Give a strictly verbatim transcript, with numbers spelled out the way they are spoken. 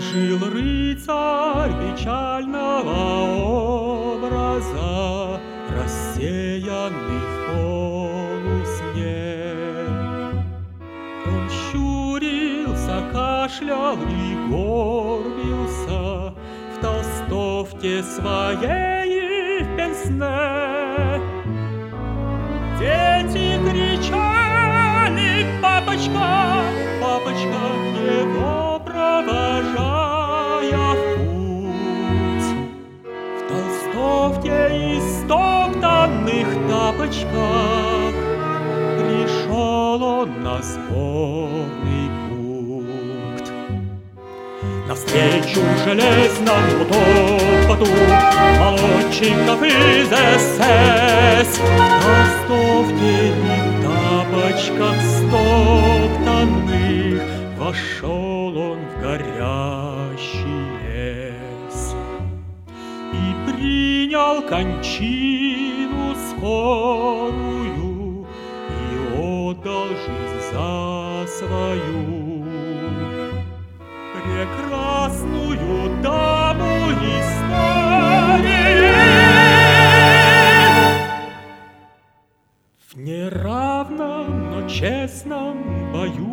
Жил рыцарь печального образа, рассеянный в полусне. Он щурился, кашлял и горбился в толстовке своей и в пенсне. Дети кричали: «Папочка, папочка!» его провожая в путь. В толстовке и стоптанных тапочках пришел он на сборный пункт. Навстречу железному топоту молодчиков из эс эс. В толстовке и тапочках стоптанных вошел он в горящий лес и принял кончину скорую и отдал жизнь за свою. Прекрасную даму истории в неравном, но честном бою